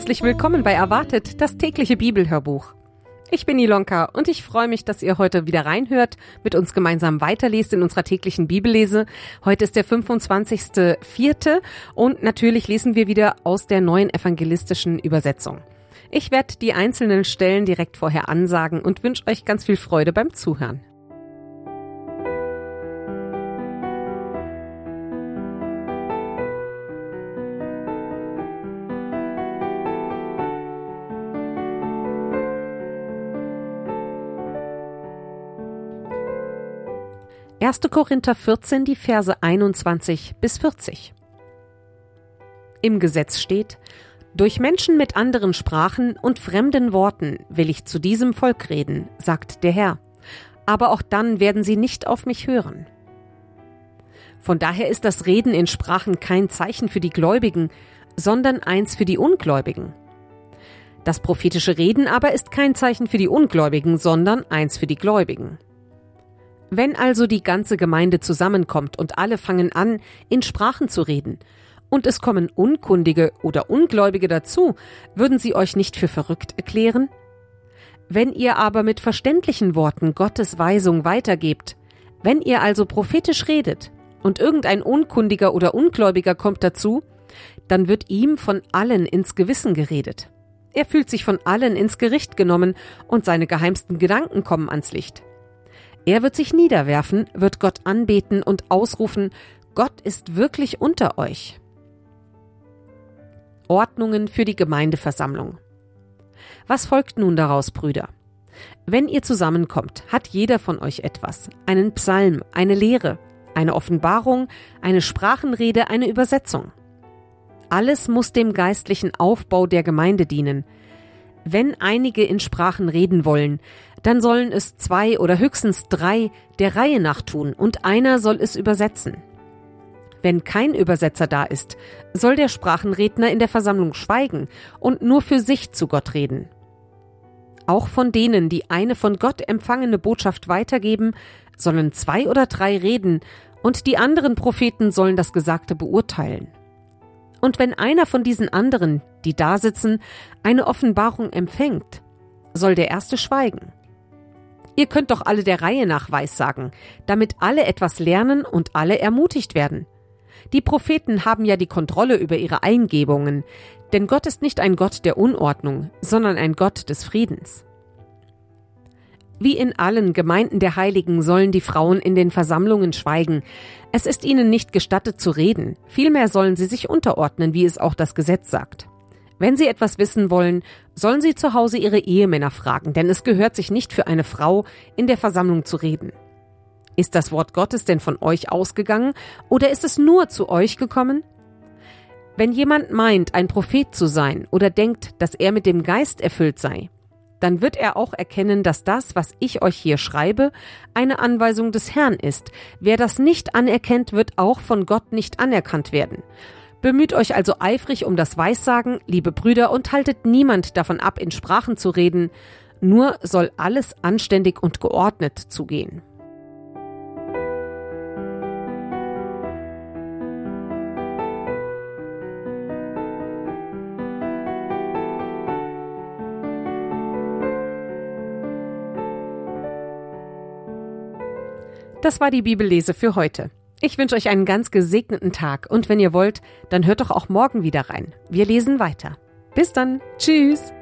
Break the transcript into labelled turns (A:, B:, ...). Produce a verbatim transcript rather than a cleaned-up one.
A: Herzlich willkommen bei Erwartet, das tägliche Bibelhörbuch. Ich bin Ilonka und ich freue mich, dass ihr heute wieder reinhört, mit uns gemeinsam weiterlest in unserer täglichen Bibellese. Heute ist der fünfundzwanzigster vierte und natürlich lesen wir wieder aus der neuen evangelistischen Übersetzung. Ich werde die einzelnen Stellen direkt vorher ansagen und wünsche euch ganz viel Freude beim Zuhören. erster Korinther vierzehn, die Verse einundzwanzig bis vierzig. Im Gesetz steht: Durch Menschen mit anderen Sprachen und fremden Worten will ich zu diesem Volk reden, sagt der Herr. Aber auch dann werden sie nicht auf mich hören. Von daher ist das Reden in Sprachen kein Zeichen für die Gläubigen, sondern eins für die Ungläubigen. Das prophetische Reden aber ist kein Zeichen für die Ungläubigen, sondern eins für die Gläubigen. Wenn also die ganze Gemeinde zusammenkommt und alle fangen an, in Sprachen zu reden, und es kommen Unkundige oder Ungläubige dazu, würden sie euch nicht für verrückt erklären? Wenn ihr aber mit verständlichen Worten Gottes Weisung weitergebt, wenn ihr also prophetisch redet und irgendein Unkundiger oder Ungläubiger kommt dazu, dann wird ihm von allen ins Gewissen geredet. Er fühlt sich von allen ins Gericht genommen und seine geheimsten Gedanken kommen ans Licht. Er wird sich niederwerfen, wird Gott anbeten und ausrufen: Gott ist wirklich unter euch. Ordnungen für die Gemeindeversammlung. Was folgt nun daraus, Brüder? Wenn ihr zusammenkommt, hat jeder von euch etwas: einen Psalm, eine Lehre, eine Offenbarung, eine Sprachenrede, eine Übersetzung. Alles muss dem geistlichen Aufbau der Gemeinde dienen. Wenn einige in Sprachen reden wollen, dann sollen es zwei oder höchstens drei der Reihe nach tun und einer soll es übersetzen. Wenn kein Übersetzer da ist, soll der Sprachenredner in der Versammlung schweigen und nur für sich zu Gott reden. Auch von denen, die eine von Gott empfangene Botschaft weitergeben, sollen zwei oder drei reden und die anderen Propheten sollen das Gesagte beurteilen. Und wenn einer von diesen anderen, die da sitzen, eine Offenbarung empfängt, soll der erste schweigen. Ihr könnt doch alle der Reihe nach weissagen, damit alle etwas lernen und alle ermutigt werden. Die Propheten haben ja die Kontrolle über ihre Eingebungen, denn Gott ist nicht ein Gott der Unordnung, sondern ein Gott des Friedens. Wie in allen Gemeinden der Heiligen sollen die Frauen in den Versammlungen schweigen. Es ist ihnen nicht gestattet zu reden, vielmehr sollen sie sich unterordnen, wie es auch das Gesetz sagt. Wenn sie etwas wissen wollen, sollen sie zu Hause ihre Ehemänner fragen, denn es gehört sich nicht für eine Frau, in der Versammlung zu reden. Ist das Wort Gottes denn von euch ausgegangen oder ist es nur zu euch gekommen? Wenn jemand meint, ein Prophet zu sein oder denkt, dass er mit dem Geist erfüllt sei, dann wird er auch erkennen, dass das, was ich euch hier schreibe, eine Anweisung des Herrn ist. Wer das nicht anerkennt, wird auch von Gott nicht anerkannt werden. Bemüht euch also eifrig um das Weissagen, liebe Brüder, und haltet niemand davon ab, in Sprachen zu reden, nur soll alles anständig und geordnet zugehen. Das war die Bibellese für heute. Ich wünsche euch einen ganz gesegneten Tag und wenn ihr wollt, dann hört doch auch morgen wieder rein. Wir lesen weiter. Bis dann. Tschüss.